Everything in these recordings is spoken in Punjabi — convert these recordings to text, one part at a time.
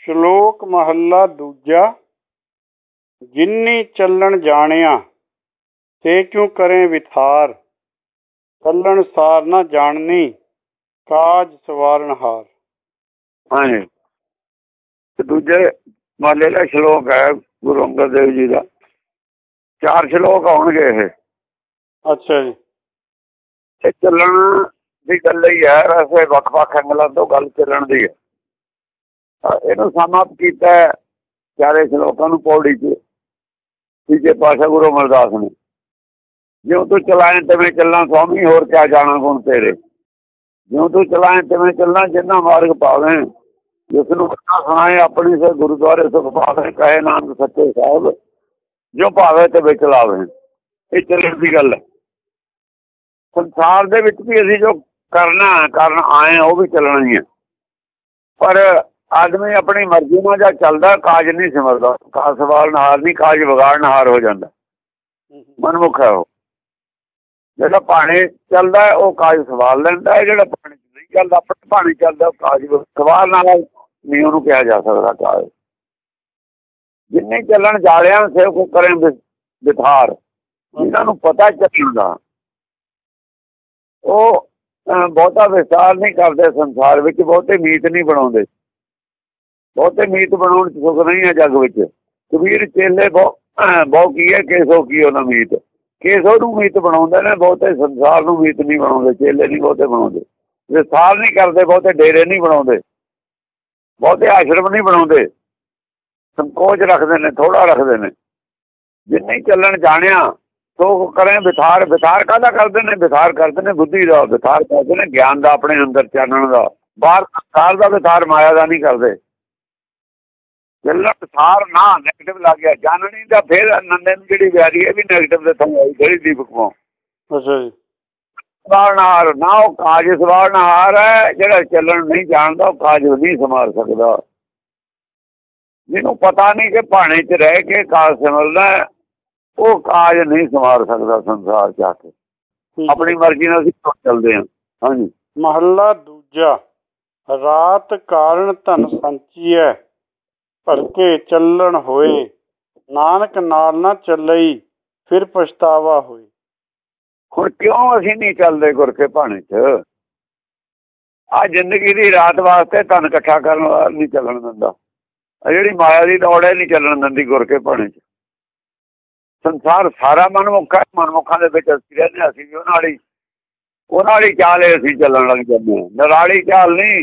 ਸ਼ਲੋਕ ਮਹੱਲਾ ਦੂਜਾ। ਜਿਨੀ ਚੱਲਣ ਜਾਣਿਆ ਤੇ ਕਿਉ ਕਰੇ ਵਿਥਾਰ, ਚੱਲਣ ਸਾਰ ਨਾ ਜਾਣਨੀ ਕਾਜ ਸਵਾਰਨ ਹਾਰ। ਹਾਂਜੀ, ਦੂਜੇ ਮਹੱਲੇ ਦਾ ਸ਼ਲੋਕ ਹੈ ਗੁਰੂ ਅੰਗਦ ਦੇਵ ਜੀ ਦਾ। 4 ਸ਼ਲੋਕ ਆਉਣਗੇ ਇਹ। ਅੱਛਾ ਜੀ। ਇਹ ਚੱਲਣ ਦੀ ਗੱਲ ਹੀ ਹੈ, ਵੈਸੇ ਵੱਖ-ਵੱਖ ਐਂਗਲਾਂ ਤੋਂ ਗੱਲ ਚੱਲਣ ਦੀ ਹੈ। ਇਹਨੂੰ ਸਮਾਪਤ ਕੀਤਾ 4 ਸ਼ਲੋਕਾਂ ਨੂੰ ਪੌੜੀ ਚ ਤੀਜੇ ਪਾਤਸ਼ਾਹ ਗੁਰੂ ਅਮਰਦਾਸ ਨੇ। ਜਿਉਂ ਤੂੰ ਚਲਾਏ ਤਿਵੇਂ ਚੱਲਾਂ ਸੁਆਮੀ, ਹੋਰ ਕਿਆ ਜਾਣਾ ਗੁਣ ਤੇਰੇ। ਜਿਉਂ ਤੂੰ ਚਲਾਏ ਤਿਵੇਂ ਚੱਲਾਂ, ਜਿੰਨਾ ਮਾਰਗ ਪਾਵੇਂ ਜਿਸ ਨੂੰ ਕਥਾ ਸੁਣਾਏ ਆਪਣੀ ਸੇ ਗੁਰਦੁਆਰੇ ਸੁਖ ਪਾਵੇ। ਕਹੇ ਨਾਨਕ ਸੱਚੇ ਸਾਹਿਬ ਜੋ ਭਾਵੇ ਤੇ ਵਿੱਚ ਲਾਵੇ। ਇਹ ਚੱਲਣ ਦੀ ਗੱਲ ਹੈ। ਸੰਸਾਰ ਦੇ ਵਿੱਚ ਵੀ ਅਸੀਂ ਜੋ ਕਰਨ ਆਏ ਉਹ ਵੀ ਚੱਲਣਾ ਹੀ ਹੈ, ਪਰ ਆਦਮੀ ਆਪਣੀ ਮਰਜ਼ੀ ਨਾਲ ਜਾਂ ਚੱਲਦਾ ਕਾਜ ਨਹੀਂ ਸਿਮਰਦਾ। ਕਾਜ ਸਵਾਰਨ ਹਾਰ ਨਹੀਂ, ਕਾਜ ਵਿਗਾੜਨ ਹਾਰ ਹੋ ਜਾਂਦਾ। ਮਨਮੁਖ ਹੈ ਉਹ। ਜਿਹੜਾ ਪਾਣੀ ਚੱਲਦਾ ਉਹ ਕਾਜ ਸਵਾਰ ਲੈਂਦਾ ਹੈ, ਜਿਹੜਾ ਪਾਣੀ ਨਹੀਂ ਚੱਲਦਾ ਆਪਣੇ ਪਾਣੀ ਚੱਲਦਾ ਕਾਜ ਸਵਾਰ ਨਾਲ ਨਹੀਂ ਉਹਨੂੰ ਕਿਹਾ ਜਾ ਸਕਦਾ ਕਾਜ। ਜਿੰਨੇ ਚੱਲਣ ਜਾਲਿਆਂ ਸੇ ਕੋ ਕਰੇ ਵਿਥਾਰ। ਜਿਹਨਾਂ ਨੂੰ ਪਤਾ ਚੱਲਣ ਦਾ ਉਹ ਬਹੁਤਾ ਵਿਸਤਾਰ ਨਹੀਂ ਕਰਦੇ ਸੰਸਾਰ ਵਿੱਚ, ਬਹੁਤੇ ਮੀਤ ਨਹੀਂ ਬਣਾਉਂਦੇ। ਬਹੁਤੇ ਮੀਤ ਬਣਾਉਣ ਚ ਸੁੱਖ ਨਹੀਂ ਹੈ ਜੱਗ ਵਿੱਚ। ਕਬੀਰ ਚੇਲੇ ਬਹੁ ਕੀ ਹੈ, ਕੇਸੋ ਕੀ ਉਹਨਾਂ ਮੀਤ। ਕੇਸੋ ਨੂੰ ਮੀਤ ਬਣਾਉਂਦੇ ਨੇ, ਬਹੁਤੇ ਸੰਸਾਰ ਨੂੰ ਮੀਤ ਨਹੀਂ ਬਣਾਉਂਦੇ। ਚੇਲੇ ਨਹੀਂ ਬਹੁਤੇ ਬਣਾਉਂਦੇ, ਵਿਸਤਾਰ ਨਹੀਂ ਕਰਦੇ, ਬਹੁਤੇ ਡੇਰੇ ਨਹੀਂ ਬਣਾਉਂਦੇ, ਬਹੁਤੇ ਆਸ਼ਰਮ ਨਹੀਂ ਬਣਾਉਂਦੇ, ਸੰਕੋਚ ਰੱਖਦੇ ਨੇ, ਥੋੜਾ ਰੱਖਦੇ ਨੇ। ਜਿੰਨੇ ਚੱਲਣ ਜਾਣਿਆ ਸੋ ਕਰੇ ਵਿਥਾਰ। ਵਿਥਾਰ ਕਾਹਦਾ ਕਰਦੇ ਨੇ? ਵਿਥਾਰ ਕਰਦੇ ਨੇ ਬੁੱਧੀ ਦਾ, ਵਿਥਾਰ ਕਰਦੇ ਨੇ ਗਿਆਨ ਦਾ, ਆਪਣੇ ਅੰਦਰ ਚਾਨਣ ਦਾ। ਬਾਹਰ ਸੰਸਾਰ ਦਾ ਵਿਥਾਰ ਮਾਇਆ ਦਾ ਨਹੀਂ ਕਰਦੇ। ਚੱਲਣ ਵਿਥਾਰ ਨਾ ਨੈਗੇਟਿਵ ਲੱਗ ਗਿਆ ਜਾਣਨੀ ਦਾ। ਫਿਰ ਆਨੰਦ ਨੂੰ ਜਿਹੜੀ ਵਿਆਰੀ ਹੈ ਵੀ ਨੈਗੇਟਿਵ ਦੇ ਥੱਲੇ ਆਈ ਜਿਹੜੀ ਦੀਪਕ ਮੋ। ਅੱਛਾ ਜੀ। ਸਵਾਰਨਹਾਰ ਨਾ, ਉਹ ਕਾਜ ਸਵਾਰਨਹਾਰ ਹੈ। ਜਿਹੜਾ ਚੱਲਣ ਨਹੀਂ ਜਾਣਦਾ ਉਹ ਕਾਜ ਨਹੀਂ ਸੰਭਾਲ ਸਕਦਾ। ਜਿਹਨੂੰ ਪਤਾ ਨਹੀਂ ਕਿ ਭਾਣੇ ਚ ਰਹਿ ਕੇ ਕਾਜ ਸਿਮਰਦਾ, ਉਹ ਕਾਜ ਨਹੀਂ ਸੰਭਾਲ ਸਕਦਾ ਸੰਸਾਰ ਚ ਆ ਕੇ। ਆਪਣੀ ਮਰਜ਼ੀ ਨਾਲ ਅਸੀਂ ਚੱਲਦੇ ਹਾਂ। ਹਾਂਜੀ। ਮਹੱਲਾ ਦੂਜਾ। ਰਾਤ ਕਾਰਨ ਧਨ ਸੰਚੀਐ, ਭਲਕੇ ਚੱਲਣ ਹੋਏ। ਨਾਨਕ ਨਾਲ ਨਾ ਚੱਲਈ, ਫਿਰ ਪਛਤਾਵਾ ਹੋਏ। ਹੁਣ ਕਿਉਂ ਅਸੀਂ ਨਹੀਂ ਚੱਲਦੇ ਗੁਰ ਕੇ ਭਾਣੇ ਚ? ਆਹ ਜ਼ਿੰਦਗੀ ਦੀ ਰਾਤ ਵਾਸਤੇ ਧਨ ਇਕੱਠਾ ਕਰਨ ਵਾਲਾ ਨਹੀਂ ਚੱਲਣ ਦਿੰਦਾ। ਜਿਹੜੀ ਮਾਇਆ ਦੀ ਦੌੜ ਹੈ ਨਹੀਂ ਚੱਲਣ ਦਿੰਦੀ ਗੁਰ ਕੇ ਭਾਣੇ ਚ। ਸੰਸਾਰ ਸਾਰਾ ਮਨਮੁੱਖ ਹੈ, ਮਨਮੁੱਖਾਂ ਦੇ ਵਿੱਚ ਅਸੀਂ ਰਹਿੰਦੇ। ਅਸੀਂ ਵੀ ਉਹਨਾਂ ਵਾਲੀ ਚਾਲ ਅਸੀਂ ਚੱਲਣ ਲੱਗ ਜਾਂਦੇ ਹਾਂ। ਨਰਾਲੀ ਚਾਲ ਨਹੀਂ,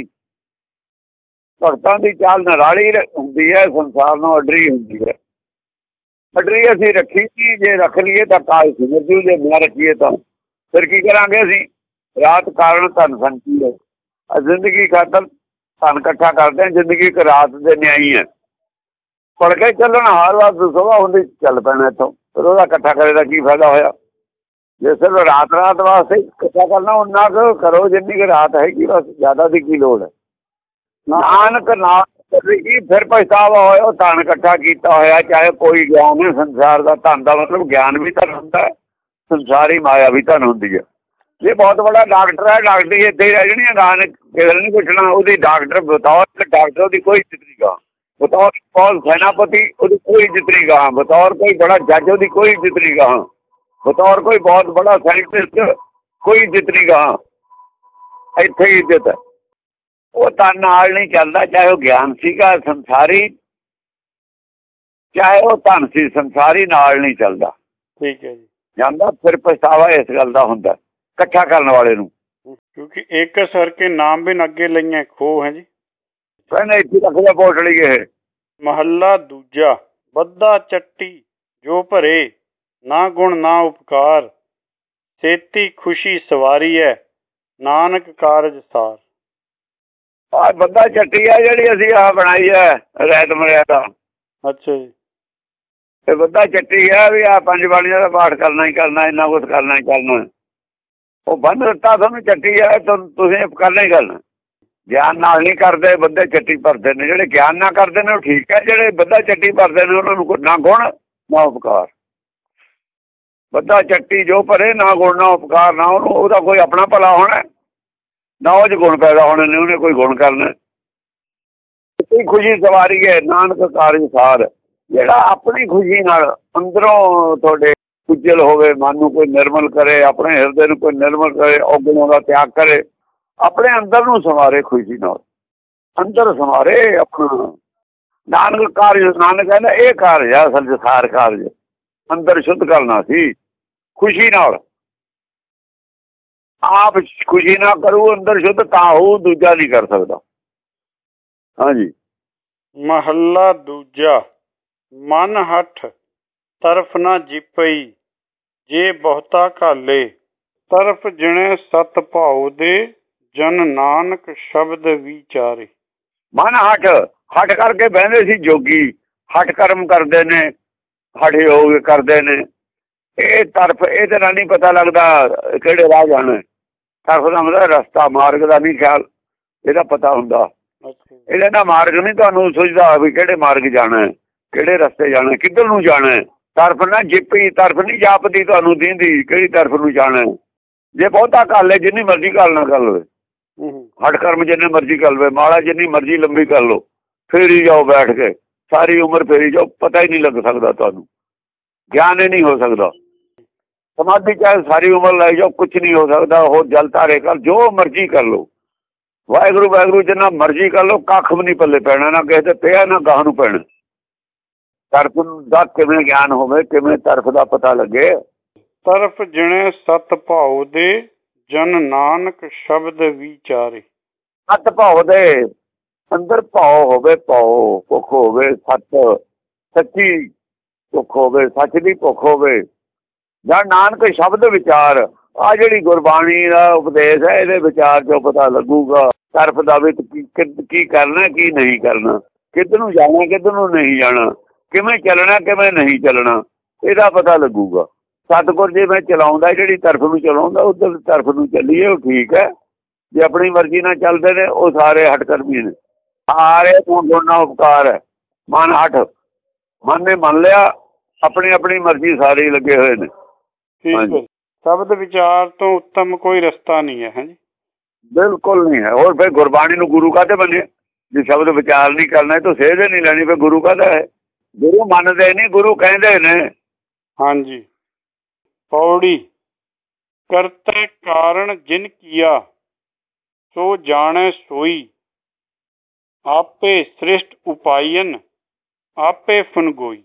ਭਗਤਾਂ ਦੀ ਚਾਲ ਨਰਾਲੀ ਹੁੰਦੀ ਹੈ, ਸੰਸਾਰ ਨੂੰ ਅਡਰੀ ਹੁੰਦੀ ਹੈ। ਅਡਰੀ ਅਸੀਂ ਰੱਖੀ ਨਹੀਂ, ਜੇ ਰੱਖ ਲਈਏ ਤਾਂ ਕਾਜ ਸਿਮਰ ਜੂ, ਜੇ ਨਾ ਰੱਖੀਏ ਤਾਂ ਫਿਰ ਕੀ ਕਰਾਂਗੇ ਅਸੀਂ? ਰਾਤ ਕਾਰਨ ਧਨ ਸੰਚੀ ਹੈ। ਜ਼ਿੰਦਗੀ ਖਾਤਰ ਧਨ ਇਕੱਠਾ ਕਰਦੇ ਹਾਂ। ਜ਼ਿੰਦਗੀ ਇੱਕ ਰਾਤ ਦੇ ਨਿਆਈ ਹੈ। ਪੜ ਕੇ ਚੱਲਣ ਹਰ ਵਾਰ ਸੁਬਾਹ ਹੁੰਦੀ ਚੱਲ ਪੈਣਾ ਇੱਥੋਂ, ਫਿਰ ਉਹਦਾ ਇਕੱਠਾ ਕਰੇ ਦਾ ਕੀ ਫਾਇਦਾ ਹੋਇਆ? ਜੇ ਸਿਰਫ ਰਾਤ ਵਾਸਤੇ ਇਕੱਠਾ ਕਰਨਾ ਉਹਨਾਂ ਕੁ ਕਰੋ ਜਿੰਨੀ ਕੁ ਰਾਤ ਹੈਗੀ, ਬਸ ਜ਼ਿਆਦਾ ਦੀ ਕੀ ਲੋੜ ਹੈ। ਨਾਨਕ ਨਾਲ ਫਿਰ ਪਛਤਾਵਾ ਹੋਇਆ। ਉਹ ਧਨ ਇਕੱਠਾ ਕੀਤਾ ਹੋਇਆ, ਚਾਹੇ ਕੋਈ ਗਿਆਨ ਹੈ ਸੰਸਾਰ ਦਾ। ਧਨ ਦਾ ਮਤਲਬ ਗਿਆਨ ਵੀ ਧਨ ਹੁੰਦਾ, ਸੰਸਾਰੀ ਮਾਇਆ ਵੀ ਧਨ ਹੁੰਦੀ ਹੈ। ਜੇ ਬਹੁਤ ਬੜਾ ਡਾਕਟਰ ਹੈ, ਡਾਕਟਰੀ ਇੱਥੇ ਹੀ ਰਹਿ ਜਾਣੀ ਹੈ, ਨਾਨਕ ਕਿਸੇ ਨੂੰ ਨਹੀਂ ਪੁੱਛਣਾ। ਉਹਦੀ ਡਾਕਟਰ ਬਤੌਰ ਡਾਕਟਰ ਉਹਦੀ ਕੋਈ ਇੱਜ਼ਤ ਨਹੀਂ ਗਾ। ਬਤੌਰ ਕੋਈ ਸੈਨਾਪਤੀ ਉਹਦੀ ਕੋਈ ਇੱਜ਼ਤ ਨਹੀਂ ਗਾ। ਬਤੌਰ ਕੋਈ ਬੜਾ ਜੱਜ ਉਹਦੀ ਕੋਈ ਇੱਜ਼ਤ ਨਹੀਂ ਗਾ। ਬਤੌਰ ਕੋਈ ਬਹੁਤ ਬੜਾ ਸਾਇੰਟਿਸਟ ਕੋਈ ਇੱਜ਼ਤ ਨਹੀਂ ਗਾ। ਇੱਥੇ ਹੀ ਇੱਜ਼ਤ ਹੈ। ਉਹ ਧਨ ਨਾਲ ਨਹੀਂ ਚੱਲਦਾ, ਚਾਹੇ ਉਹ ਗਿਆਨ ਸੀਗਾ ਸੰਸਾਰੀ, ਚਾਹੇ ਉਹ ਧਨ ਸੀ ਸੰਸਾਰੀ, ਨਾਲ ਨਹੀਂ ਚੱਲਦਾ। ਠੀਕ ਹੈ ਜੀ। ਜਾਂਦਾ ਫਿਰ ਪਛਤਾਵਾ ਇਸ ਗੱਲ ਦਾ ਹੁੰਦਾ ਇਕੱਠਾ ਕਰਨ ਵਾਲੇ ਨੂੰ। ਕਿਉਂਕਿ ਇੱਕ ਸਰ ਕੇ ਨਾਮ ਬਿਨ ਅੱਗੇ ਲਈਆਂ ਖੋ ਹੈ ਜੀ। ਕਹਿੰਦੇ ਇੱਥੇ ਰੱਖਦਾ ਪੋਟਲੀ ਇਹ। ਮਹੱਲਾ ਦੂਜਾ। ਬੱਧਾ ਚੱਟੀ ਜੋ ਭਰੇ, ਨਾ ਗੁਣ ਨਾ ਉਪਕਾਰ। ਸੇਤੀ ਖੁਸ਼ੀ ਸਵਾਰੀ ਹੈ, ਨਾਨਕ ਕਾਰਜ ਸਾਰ। ਆਹ ਬੱਧਾ ਚੱਟੀ ਆ ਜਿਹੜੀ ਅਸੀਂ ਆਹ ਬਣਾਈ ਹੈ ਰਹਿਤ ਮਰਿਆਦਾ। ਅੱਛਾ ਜੀ। ਇਹ ਬੱਧਾ ਚੱਟੀ ਆ ਵੀ ਆਹ 5 ਬਾਣੀਆਂ ਦਾ ਪਾਠ ਕਰਨਾ ਹੀ ਕਰਨਾ, ਇੰਨਾ ਕੁਛ ਕਰਨਾ ਹੀ ਕਰਨਾ। ਉਹ ਬੰਦ ਦਿੱਤਾ ਤੁਹਾਨੂੰ ਚੱਟੀ ਆ, ਤੁਸੀਂ ਕਰਨਾ ਹੀ ਕਰਨਾ। ਗਿਆਨ ਨਾਲ ਨਹੀਂ ਕਰਦੇ, ਬੱਧੇ ਚੱਟੀ ਭਰਦੇ ਨੇ। ਜਿਹੜੇ ਗਿਆਨ ਨਾਲ ਕਰਦੇ ਨੇ ਉਹ ਠੀਕ ਹੈ, ਜਿਹੜੇ ਬੱਧਾ ਚੱਟੀ ਭਰਦੇ ਨੇ ਉਹਨਾਂ ਨੂੰ ਨਾ ਗੁਣ ਨਾ ਉਪਕਾਰ। ਬੱਧਾ ਚੱਟੀ ਜੋ ਭਰੇ, ਨਾ ਗੁਣ ਨਾ ਉਪਕਾਰ। ਨਾ ਉਹਦਾ ਕੋਈ ਆਪਣਾ ਭਲਾ ਹੋਣਾ, ਨਾ ਉਹ 'ਚ ਗੁਣ ਪੈਦਾ ਹੋਣੇ ਨੇ, ਉਹਨੇ ਕੋਈ ਗੁਣ ਕਰਨਾ। ਸੇਤੀ ਖੁਸ਼ੀ ਸਵਾਰੀ ਹੈ ਨਾਨਕ ਕਾਰਜ ਸਾਰ। ਜਿਹੜਾ ਆਪਣੀ ਖੁਸ਼ੀ ਨਾਲ ਅੰਦਰੋਂ ਤੁਹਾਡੇ ਉਜਲ ਹੋਵੇ, ਮਨ ਨੂੰ ਕੋਈ ਨਿਰਮਲ ਕਰੇ, ਆਪਣੇ ਹਿਰਦੇ ਨੂੰ ਕੋਈ ਨਿਰਮਲ ਕਰੇ, ਔਗਣਾਂ ਦਾ ਤਿਆਗ ਕਰੇ, ਆਪਣੇ ਅੰਦਰ ਨੂੰ ਸੰਵਾਰੇ ਖੁਸ਼ੀ ਨਾਲ, ਅੰਦਰ ਸੰਵਾਰੇ ਆਪਣਾ। ਨਾਨਕ ਕਾਰਜ, ਨਾਨਕ ਕਹਿੰਦਾ ਇਹ ਕਾਰਜ ਆ ਅਸਲ ਚ, ਸਾਰ ਕਾਰਜ ਅੰਦਰ ਸ਼ੁੱਧ ਕਰਨਾ ਸੀ ਖੁਸ਼ੀ ਨਾਲ। ਆਪ ਖੁਸ਼ੀ ਨਾਲ ਕਰੂ ਅੰਦਰ ਸ਼ੁੱਧ, ਤਾਂ ਉਹ ਦੂਜਾ ਨਹੀਂ ਕਰ ਸਕਦਾ। ਹਾਂਜੀ। ਮਹੱਲਾ ਦੂਜਾ। ਮਨ ਹਠ ਤਰਫ ਨਾ ਜਿਪਈ, ਜੇ ਬਹੁਤਾ ਘਾਲੇ। ਤਰਫ ਜਿਣੇ ਸਤ ਭਾਉ ਦੇ, ਜਨ ਨਾਨਕ ਸ਼ਬਦ ਵਿਚਾਰੇ। ਮਨ ਹਠ, ਹਠ ਕਰਕੇ ਬਹਿੰਦੇ ਸੀ ਜੋਗੀ, ਹਠ ਕਰਮ ਕਰਦੇ ਨੇ, ਹਠ ਯੋਗ ਕਰਦੇ ਨੇ। ਇਹ ਤਰਫ, ਇਹਦੇ ਨਾਲ ਨਹੀਂ ਪਤਾ ਲੱਗਦਾ ਕਿਹੜੇ ਰਾਹ ਜਾਣਾ। ਤਰਫ ਦਾ ਮਤਲਬ ਰਸਤਾ, ਮਾਰਗ ਦਾ ਨਹੀਂ ਖਿਆਲ ਇਹਦਾ ਪਤਾ ਹੁੰਦਾ। ਇਹਦੇ ਨਾਲ ਮਾਰਗ ਨਹੀਂ ਤੁਹਾਨੂੰ ਸੁਝਦਾ ਵੀ ਕਿਹੜੇ ਮਾਰਗ ਜਾਣਾ, ਕਿਹੜੇ ਰਸਤੇ ਜਾਣਾ, ਕਿੱਧਰ ਨੂੰ ਜਾਣਾ। ਤਰਫ ਨਾ ਜਿੱਪੀ, ਤਰਫ ਨਹੀਂ ਜਾਪਦੀ ਤੁਹਾਨੂੰ ਦੀਂਦੀ ਕਿਹੜੀ ਤਰਫ ਨੂੰ ਜਾਣਾ। ਜੇ ਬਹੁਤਾ ਕਰ ਲੈ, ਜਿੰਨੀ ਮਰਜ਼ੀ ਗੱਲ ਨਾ ਕਰ ਲਵੇ, ਹੱਡ ਕਰਮ ਜਿੰਨੇ ਮਰਜ਼ੀ ਕਰ ਲਵੇ, ਮਾਲਾ ਜਿੰਨੀ ਮਰਜ਼ੀ ਲੰਬੀ ਕਰ ਲਓ, ਫੇਰੀ ਜਾਓ ਬੈਠ ਕੇ, ਸਾਰੀ ਉਮਰ ਫੇਰੀ ਜਾਓ, ਪਤਾ ਹੀ ਨਹੀਂ ਲੱਗ ਸਕਦਾ ਤੁਹਾਨੂੰ, ਗਿਆਨ ਹੀ ਨਹੀਂ ਹੋ ਸਕਦਾ। ਸਮਾਧੀ ਚਾਹੇ ਸਾਰੀ ਉਮਰ ਲੈ ਜਾਓ, ਕੁਛ ਨਹੀਂ ਹੋ ਸਕਦਾ। ਉਹ ਜਲ ਧਾਰੇ ਕਰ, ਜੋ ਮਰਜ਼ੀ ਕਰ ਲਓ, ਵਾਹਿਗੁਰੂ ਵਾਹਿਗੁਰੂ ਜਿੰਨਾ ਮਰਜ਼ੀ ਕਰ ਲਓ, ਕੱਖ ਵੀ ਨਹੀਂ ਪੱਲੇ ਪੈਣਾ, ਨਾ ਕਿਸੇ ਤੇ ਪਿਆ ਨਾ ਗਾਹ ਨੂੰ ਪੈਣਾ। ਤਰਫ ਦਾ ਕਿਵੇਂ ਗਿਆਨ ਹੋਵੇ, ਕਿਵੇਂ ਤਰਫ ਦਾ ਪਤਾ ਲੱਗੇ। ਤਰਫ ਜਿਣੇ ਸਤ ਭਾਉ ਦੇ, ਜਨ ਨਾਨਕ ਸ਼ਬਦ ਵਿਚਾਰੇ। ਸਤ ਭਾਉ ਦੇ, ਅੰਦਰ ਭਾਉ ਹੋਵੇ, ਭਾਉ ਭੁੱਖ ਹੋਵੇ, ਸੱਚ ਸੱਚੀ ਭੁੱਖ ਹੋਵੇ, ਸੱਚ ਦੀ ਭੁੱਖ ਹੋਵੇ, ਜਾਂ ਨਾਨਕ ਸ਼ਬਦ ਵਿਚਾਰ। ਆ ਜਿਹੜੀ ਗੁਰਬਾਣੀ ਦਾ ਉਪਦੇਸ਼ ਹੈ, ਇਹਦੇ ਵਿਚਾਰ ਚੋਂ ਪਤਾ ਲੱਗੂਗਾ ਤਰਫ ਦਾ ਵੀ ਕੀ ਕਰਨਾ, ਕੀ ਨਹੀਂ ਕਰਨਾ, ਕਿੱਧਰ ਨੂੰ ਜਾਣਾ, ਕਿੱਧਰ ਨੂੰ ਨਹੀਂ ਜਾਣਾ, ਕਿਵੇਂ ਚੱਲਣਾ, ਕਿਵੇਂ ਨਹੀਂ ਚੱਲਣਾ, ਇਹਦਾ ਪਤਾ ਲੱਗੂਗਾ। ਸਤਿਗੁਰ ਜਿਵੇਂ ਚਲਾਉਂਦਾ, ਜਿਹੜੀ ਤਰਫ ਨੂੰ ਚਲਾਉਂਦਾ ਉਧਰ ਤਰਫ ਨੂੰ ਚੱਲੀਏ, ਉਹ ਠੀਕ ਹੈ। ਜੇ ਆਪਣੀ ਮਰਜ਼ੀ ਨਾਲ ਚੱਲਦੇ ਨੇ, ਉਹ ਸਾਰੇ ਹੱਠ ਕਰਮੀ ਨੇ। ਸਾਰੇ ਗੁਣਾ ਉਪਕਾਰ ਹੈ। ਮਨ ਹੱਠ, ਮਨ ਨੇ ਮੰਨ ਲਿਆ, ਆਪਣੀ ਆਪਣੀ ਮਰਜ਼ੀ ਸਾਰੇ ਲੱਗੇ ਹੋਏ ਨੇ। ਸ਼ਬਦ ਵਿਚਾਰ ਤੋਂ ਉੱਤਮ ਕੋਈ ਰਸਤਾ ਨਹੀਂ ਹੈ। ਹਾਂਜੀ, ਬਿਲਕੁਲ ਨਹੀਂ ਹੈ। ਹੋਰ ਫਿਰ ਗੁਰਬਾਣੀ ਨੂੰ ਗੁਰੂ ਕਾਹਤੇ ਮੰਨੇ, ਜੇ ਸ਼ਬਦ ਵਿਚਾਰ ਨਹੀਂ ਕਰਨਾ ਤਾਂ ਸੇਧ ਨਹੀਂ ਲੈਣੀ, ਫਿਰ ਗੁਰੂ ਕਾਹਦਾ ਹੈ। ਗੁਰੂ ਮੰਨਦੇ ਨਹੀਂ, ਗੁਰੂ ਕਹਿੰਦੇ ਨੇ। ਹਾਂਜੀ। ਪੌੜੀ। ਕਰਤੇ ਕਾਰਨ ਜਿਨ ਕੀਆ, ਸੋ ਜਾਣੈ ਸੋਈ। ਆਪੇ ਸ੍ਰਿਸ਼ਟ ਉਪਾਇਨ, ਆਪੇ ਫੁਨਗੋਈ।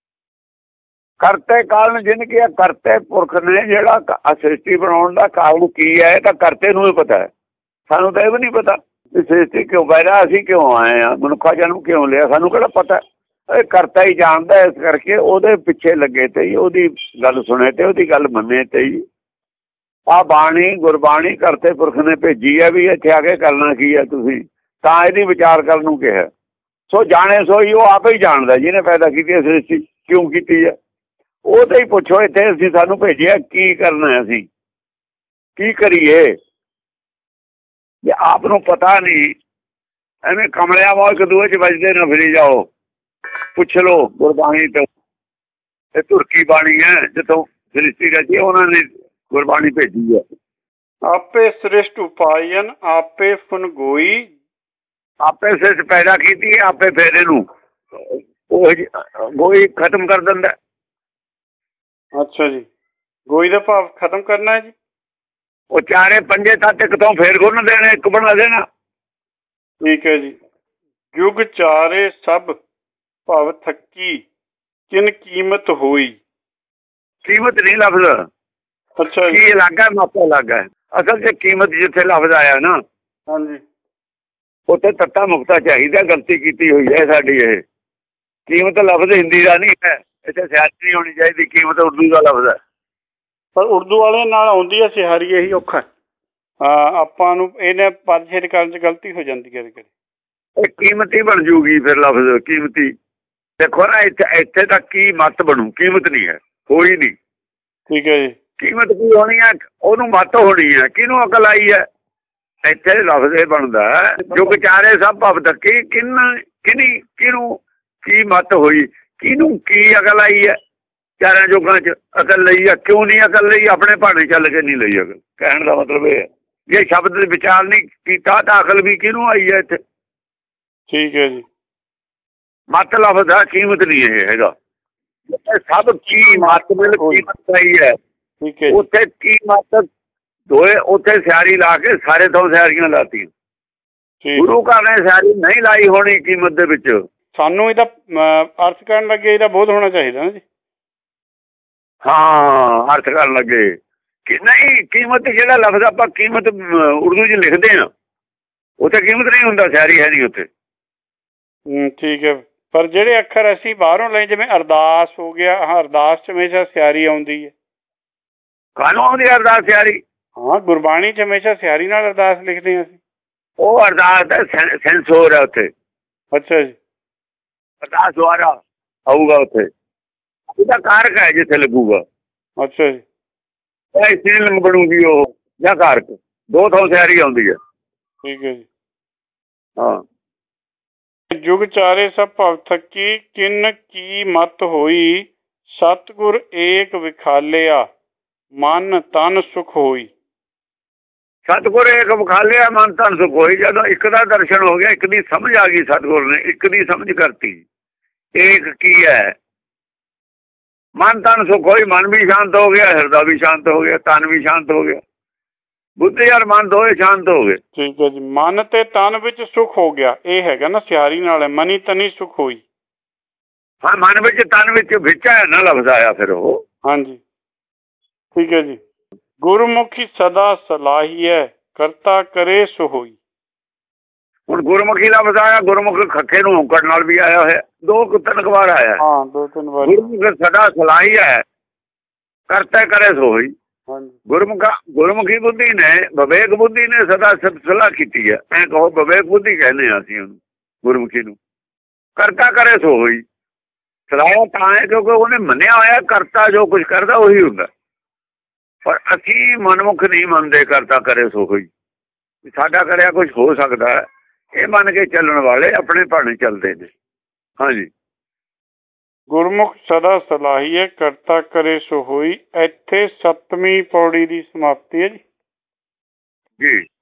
ਕਰਤੇ ਕਾਰਨ ਜਿਨ ਕੀਆ, ਕਰਤੇ ਪੁਰਖ ਨੇ ਜਿਹੜਾ ਸ੍ਰਿਸ਼ਟੀ ਬਣਾਉਣ ਦਾ ਕਾਰਨ ਕੀ ਹੈ, ਤਾਂ ਕਰਤੇ ਨੂੰ ਹੀ ਪਤਾ ਹੈ। ਸਾਨੂੰ ਤਾਂ ਇਹ ਵੀ ਨਹੀਂ ਪਤਾ ਵੀ ਸ੍ਰਿਸ਼ਟੀ ਕਿਉਂ ਪੈਦਾ, ਅਸੀਂ ਕਿਉਂ ਆਏ ਆ, ਮਨੁੱਖਾ ਜਨਮ ਕਿਉਂ ਲਿਆ, ਸਾਨੂੰ ਕਿਹੜਾ ਪਤਾ। ਇਹ ਕਰਤਾ ਹੀ ਜਾਣਦਾ, ਇਸ ਕਰਕੇ ਉਹਦੇ ਪਿੱਛੇ ਲੱਗੇ ਤੇ ਹੀ, ਉਹਦੀ ਗੱਲ ਸੁਣੇ ਤੇ ਉਹਦੀ ਗੱਲ ਮੰਨੇ ਤੇ ਹੀ। ਆਹ ਬਾਣੀ, ਗੁਰਬਾਣੀ ਕਰਤੇ ਪੁਰਖ ਨੇ ਭੇਜੀ ਹੈ ਵੀ ਇੱਥੇ ਆ ਕੇ ਕਰਨਾ ਕੀ ਹੈ ਤੁਸੀਂ, ਤਾਂ ਇਹਦੀ ਵਿਚਾਰ ਕਰਨ ਨੂੰ ਕਿਹਾ। ਸੋ ਜਾਣੇ ਸੋਈ, ਉਹ ਆਪੇ ਹੀ ਜਾਣਦਾ ਜਿਹਨੇ ਪੈਦਾ ਕੀਤੀ ਹੈ ਸ੍ਰਿਸ਼ਟੀ, ਕਿਉਂ ਕੀਤੀ ਹੈ। ਉਹ ਤੇ ਹੀ ਪੁੱਛੋ, ਇੱਥੇ ਅਸੀਂ ਸਾਨੂੰ ਭੇਜਿਆ ਕੀ ਕਰਨਾ, ਅਸੀਂ ਕੀ ਕਰੀਏ। ਜੇ ਆਪ ਨੂੰ ਪਤਾ ਨਹੀਂ, ਐਵੇਂ ਕਮਲਿਆਂ ਵਾਂਗ ਇੱਕ ਦੂਏ 'ਚ ਵੱਜਦੇ ਨਾ ਫਿਰੀ ਜਾਓ। ਪੁੱਛ ਲੋ ਗੁਰਬਾਣੀ ਤੋਂ, ਇਹ ਤੁਰਕੀ ਬਾਣੀ ਹੈ, ਜਿੱਥੋਂ ਸ੍ਰਿਸ਼ਟੀ ਰਚੀ ਉਹਨਾਂ ਨੇ ਗੁਰਬਾਣੀ ਭੇਜੀ ਹੈ। ਆਪੇ ਸ੍ਰਿਸ਼ਟ ਉਪਾਇਨ, ਆਪੇ ਫੁਨਗੋਈ। ਆਪੇ ਸ੍ਰਿਸ਼ਟ ਪੈਦਾ ਕੀਤੀ ਹੈ, ਆਪੇ ਫੇਰ ਇਹਨੂੰ ਉਹ ਗੋਈ ਖਤਮ ਕਰ ਦਿੰਦਾ। ਅੱਛਾ ਜੀ, ਗੋਈ ਦਾ ਭਾਵ ਖਤਮ ਕਰਨਾ ਹੈ ਜੀ। ਉਹ ਚਾਰੇ ਪੰਜੇ ਤੱਤ ਇੱਕ ਤੋਂ ਫੇਰ ਗੁੰਨ ਦੇਣੇ, ਇੱਕ ਬਣਾ ਦੇਣਾ। ਠੀਕ ਹੈ ਜੀ। ਯੁਗ ਚਾਰੇ ਸਭ ਭਵ ਥੱਕੀ, ਕਿਨ ਕੀਮਤ ਹੋਈ। ਕੀਮਤ ਨਹੀਂ ਲਫ਼ਜ਼। ਅੱਛਾ ਜੀ, ਕੀ ਅਲੱਗ ਹੈ, ਮਾਪਾ ਅਲੱਗ ਹੈ। ਅਸਲ 'ਚ ਕੀਮਤ ਜਿੱਥੇ ਲਫ਼ਜ਼ ਆਇਆ ਨਾ, ਹਾਂਜੀ, ਉੱਥੇ ਤੱਤਾ ਮੁਕਤਾ ਚਾਹੀਦਾ। ਗਲਤੀ ਕੀਤੀ ਹੋਈ ਹੈ ਸਾਡੀ ਇਹ। ਕੀਮਤ ਲਫ਼ਜ਼ ਹਿੰਦੀ ਦਾ ਨਹੀਂ ਹੈ, ਇੱਥੇ ਸਿਆਸਤ ਨਹੀਂ ਹੋਣੀ ਚਾਹੀਦੀ। ਕੀਮਤ ਉਰਦੂ ਦਾ ਲਫ਼ਜ਼ ਹੈ। ਪਰ ਉਰਦੂ ਵਾਲੇ ਨਾਲ ਆਉਂਦੀ ਹੈ ਸਿਹਾਰੀ, ਇਹੀ ਔਖਾ। ਆਪਾਂ ਨੂੰ ਇਹਨੇ ਪਦ ਛੇਦ ਕਰਨ 'ਚ ਗਲਤੀ ਹੋ ਜਾਂਦੀ ਹੈ। ਇਹ ਕੀਮਤੀ ਬਣ ਜੂਗੀ ਫਿਰ ਲਫ਼ਜ਼, ਕੀਮਤੀ। ਦੇਖੋ ਨਾ, ਇੱਥੇ ਤਾਂ ਕੀਮਤ ਬਣੂ, ਕੀਮਤ ਨਹੀਂ ਹੈ, ਹੋਈ ਨਹੀਂ। ਠੀਕ ਹੈ ਜੀ। ਕੀਮਤ ਕੀ ਹੋਣੀ ਹੈ, ਉਹਨੂੰ ਮੱਤ ਹੋਣੀ ਹੈ। ਕਿਹਨੂੰ ਅਕਲ ਆਈ ਹੈ, ਇੱਥੇ ਲਫ਼ਜ਼ ਇਹ ਬਣਦਾ। ਯੁਗ ਚਾਰੇ ਸਭ ਭਵ ਥੱਕੀ, ਕਿਹਨੂੰ ਕੀ ਮੱਤ ਹੋਈ, ਕਿਹਨੂੰ ਕੀ ਅਕਲ ਆਈ ਹੈ। ਚਾਰਾਂ ਯੁੱਗਾਂ 'ਚ ਅਕਲ ਲਈ ਹੈ, ਕਿਉਂ ਨਹੀਂ ਅਕਲ ਲਈ, ਆਪਣੇ ਭਾਣੇ ਚੱਲ ਕੇ ਨਹੀਂ ਲਈ ਅਕਲ। ਕਹਿਣ ਦਾ ਮਤਲਬ ਇਹ ਹੈ, ਜੇ ਸ਼ਬਦ ਵਿਚਾਰ ਨਹੀਂ ਕੀਤਾ ਤਾਂ ਅਕਲ ਵੀ ਕਿਹਨੂੰ ਆਈ ਹੈ ਇੱਥੇ। ਠੀਕ ਹੈ ਜੀ। ਮਤ ਲਫ਼ਜ਼ ਦਾ ਕੀਮਤ ਨਹੀਂ ਇਹ ਹੈਗਾ। ਸਭ ਕੀ ਮਤ ਮਿਲ ਕੀਮਤ ਸਹੀ ਹੈ। ਠੀਕ ਹੈ ਉੱਥੇ ਕੀਮਤ ਦੋਏ ਉੱਥੇ ਸਿਆਰੀ ਲਾ ਕੇ ਸਾਰੇ ਤੋਂ ਸਿਆਰੀਆਂ ਲਾਤੀ। ਗੁਰੂ ਘਰ ਨੇ ਸਿਆਰੀ ਨਹੀਂ ਲਾਈ ਹੋਣੀ ਕੀਮਤ ਦੇ ਵਿੱਚ। ਸਾਨੂੰ ਇਹਦਾ ਅਰਥ ਕਰਨ ਲੱਗੇ ਇਹਦਾ ਬੋਧ ਹੋਣਾ ਚਾਹੀਦਾ ਨਾ ਜੀ। ਹਾਂ ਅਰਥ ਕਰਨ ਲੱਗੇ ਕਿ ਨਹੀਂ ਕੀਮਤ ਜਿਹੜਾ ਲਫ਼ਜ਼ ਆਪਾਂ ਕੀਮਤ ਉਰਦੂ 'ਚ ਲਿਖਦੇ ਹਾਂ ਉੱਥੇ ਕੀਮਤ ਨਹੀਂ ਹੁੰਦਾ, ਸਿਆਰੀ ਹੈ ਨਹੀਂ ਉੱਥੇ। ਠੀਕ ਹੈ। ਪਰ ਜਿਹੜੇ ਅੱਖਰ ਅਸੀਂ ਬਾਹਰੋਂ ਲਏ ਜਿਵੇਂ ਅਰਦਾਸ ਹੋ ਗਿਆ, ਅਰਦਾਸ 'ਚ ਹਮੇਸ਼ਾ ਸਿਆਰੀ ਆਉਂਦੀ ਹੈ। ਕਾਹਨੂੰ ਆਉਂਦੀ ਅਰਦਾਸ ਸਿਆਰੀ? ਹਾਂ ਗੁਰਬਾਣੀ 'ਚ ਹਮੇਸ਼ਾ ਸਿਆਰੀ ਨਾਲ ਅਰਦਾਸ ਲਿਖਦੇ ਹਾਂ ਅਸੀਂ। ਉਹ ਅਰਦਾਸ ਦਾ ਸੈਂਸੋਰ ਹੈ ਉੱਥੇ। ਅੱਛਾ ਜੀ। ਅਰਦਾਸ ਦੁਆਰਾ ਆਊਗਾ ਉੱਥੇ, ਉਹਦਾ ਕਾਰਕ ਹੈ ਜਿੱਥੇ ਲੱਗੂਗਾ। ਅੱਛਾ ਜੀ। ਇਸਤਰੀ ਬਣੂਗੀ ਉਹ ਜਾਂ ਕਾਰਕ, ਦੋ ਥਾਂ ਸਿਆਰੀ ਆਉਂਦੀ ਹੈ। ਠੀਕ ਹੈ ਜੀ। ਹਾਂ। ਜੁਗ ਚਾਰੇ ਸਭ ਭਵ ਥਕੀ ਕਿਨ ਕੀ ਮਤ ਹੋਈ, ਸਤਿਗੁਰ ਏਕ ਵਿਖਾਲਿਆ ਮਨ ਤਨ ਸੁਖ ਹੋਈ। ਸਤਿਗੁਰ ਏਕ ਵਿਖਾਲਿਆ ਮਨ ਤਨ ਸੁਖ ਹੋਈ। ਜਦੋਂ ਇੱਕ ਦਾ ਦਰਸ਼ਨ ਹੋ ਗਿਆ, ਇੱਕ ਦੀ ਸਮਝ ਆ ਗਈ, ਸਤਿਗੁਰ ਨੇ ਇੱਕ ਦੀ ਸਮਝ ਕਰਤੀ। ਏਕ ਕੀ ਹੈ? ਮਨ ਤਨ ਸੁਖ ਹੋਈ। ਮਨ ਵੀ ਸ਼ਾਂਤ ਹੋ ਗਿਆ, ਹਿਰਦਾ ਵੀ ਸ਼ਾਂਤ ਹੋ ਗਿਆ, ਤਨ ਵੀ ਸ਼ਾਂਤ ਹੋ ਗਿਆ, ਬੁੱਧੀ ਔਰ ਮਨ ਦੋਏ ਸ਼ਾਂਤ ਹੋ ਗਏ। ਠੀਕ ਹੈ ਜੀ। ਮਨ ਤੇ ਤਨ ਵਿੱਚ ਸੁਖ ਹੋ ਗਿਆ, ਇਹ ਹੈਗਾ ਨਾ ਸਿਆਰੀ ਨਾਲ ਮਨੀ ਤਨੀ ਸੁਖ ਹੋਈ। ਹਾਂ ਮਨ ਵਿੱਚ ਤਨ ਵਿੱਚ ਹੈ ਨਾ ਲਫ਼ਜ਼ ਆਇਆ ਫਿਰ ਉਹ। ਹਾਂਜੀ ਠੀਕ ਹੈ ਜੀ। ਗੁਰਮੁਖੀ ਸਦਾ ਸਲਾਹੀਐ ਕਰਤਾ ਕਰੇ ਸੋ ਹੋਈ। ਹੁਣ ਗੁਰਮੁਖੀ ਲਫ਼ਜ਼ ਆਇਆ, ਗੁਰਮੁਖ ਖੱਖੇ ਨੂੰ ਔਂਕੜ ਨਾਲ ਵੀ ਆਇਆ ਹੋਇਆ, ਦੋ ਤਿੰਨ ਵਾਰ ਆਇਆ। ਹਾਂ ਦੋ ਤਿੰਨ ਵਾਰ। ਗੁਰਮੁਖ ਸਦਾ ਸਲਾਹੀਐ ਕਰਤਾ ਕਰੇ ਸੋ ਹੋਈ। ਗੁਰਮੁਖੀ ਬੁੱਧੀ ਨੇ, ਵਿਵੇਕ ਬੁੱਧੀ ਨੇ ਸਦਾ ਸਲਾਹ ਕੀਤੀ ਹੈ। ਐ ਕਹੋ ਵਿਵੇਕ ਬੁੱਧੀ ਕਹਿੰਦੇ ਆ ਅਸੀਂ ਉਹਨੂੰ, ਗੁਰਮੁਖੀ ਨੂੰ। ਕਰਤਾ ਕਰੇ ਸੋ ਹੋਈ। ਸਲਾਹ ਤਾਂ ਹੈ ਕਿਉਂਕਿ ਉਹਨੇ ਮੰਨਿਆ ਹੋਇਆ ਕਰਤਾ ਜੋ ਕੁਝ ਕਰਦਾ ਉਹੀ ਹੁੰਦਾ। ਪਰ ਅਸੀਂ ਮਨਮੁਖ ਨਹੀਂ ਮੰਨਦੇ ਕਰਤਾ ਕਰੇ ਸੋ ਹੋਈ, ਸਾਡਾ ਕਰਿਆ ਕੁਝ ਹੋ ਸਕਦਾ ਹੈ। ਇਹ ਮੰਨ ਕੇ ਚੱਲਣ ਵਾਲੇ ਆਪਣੇ ਭਾਣੇ ਚੱਲਦੇ ਨੇ। ਹਾਂਜੀ। ਗੁਰਮੁਖ ਸਦਾ ਸਲਾਹੀਏ ਕਰਤਾ ਕਰੇ ਸੋ ਹੋਈ। ਇੱਥੇ 7ਵੀਂ ਪੌੜੀ ਦੀ ਸਮਾਪਤੀ ਹੈ ਜੀ।